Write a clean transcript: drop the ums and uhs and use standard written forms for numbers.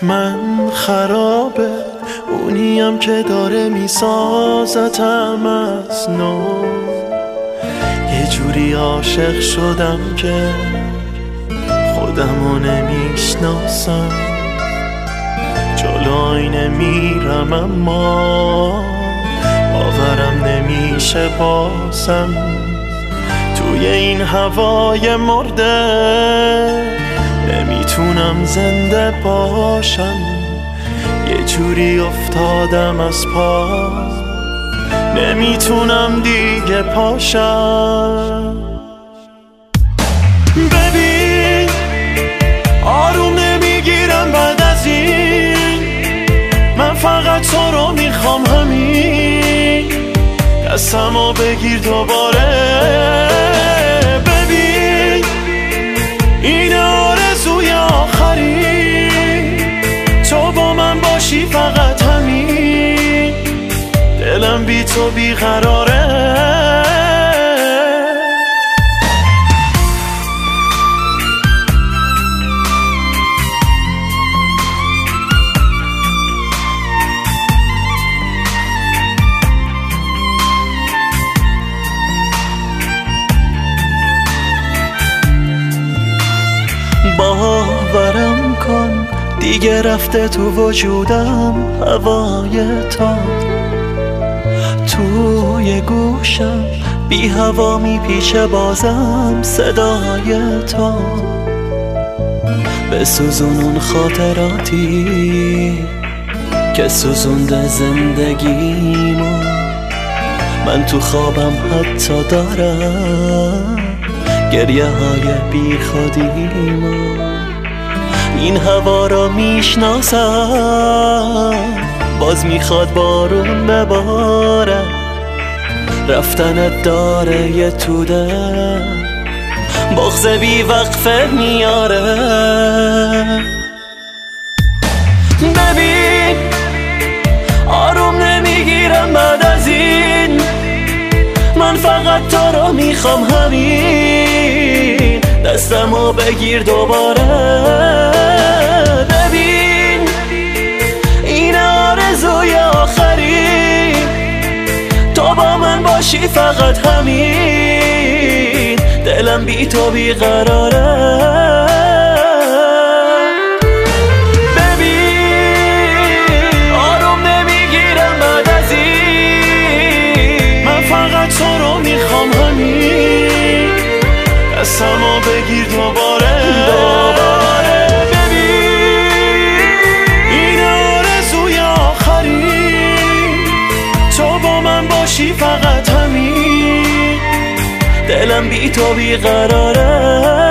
من خرابه، اونیم که داره میسازتم از نو. یه جوری عاشق شدم که خودمو نمیشناسم، جلو آینه میرم اما باورم نمیشه بازم. توی این هوای مرده نمیتونم زنده باشم، یه جوری افتادم از پا نمیتونم دیگه پاشم. ببین آروم نمیگیرم بعد از این، من فقط تو رو میخوام همین، دستمو بگیر دوباره. ببین این آرزوی آخری، تو با من باشی فقط همین، دلم بی تو بیقراره. باورم کن دیگه رفته تو وجودم هوای تو، توی گوشم بی هوا میپیچه بازم صدای تو. بسوزون اون خاطراتی که سوزونده زندگیمو، من تو خوابم حتی دارم گریه های بی خودیمو. این هوا را میشناسم باز میخواد بارون بباره، رفتنت داره یه توده بغض بی وقفه میاره. ببین آروم نمیگیرم بعد از این، من فقط تو رو میخوام همین، دستمو بگیر دوباره. ببین این آرزوی آخری، تو با من باشی فقط همین، دلم بی تو بیقراره. دستمو بگیر دوباره. ببین این آرزوی آخری، تو با من باشی فقط همین، دلم بی تو بیقراره.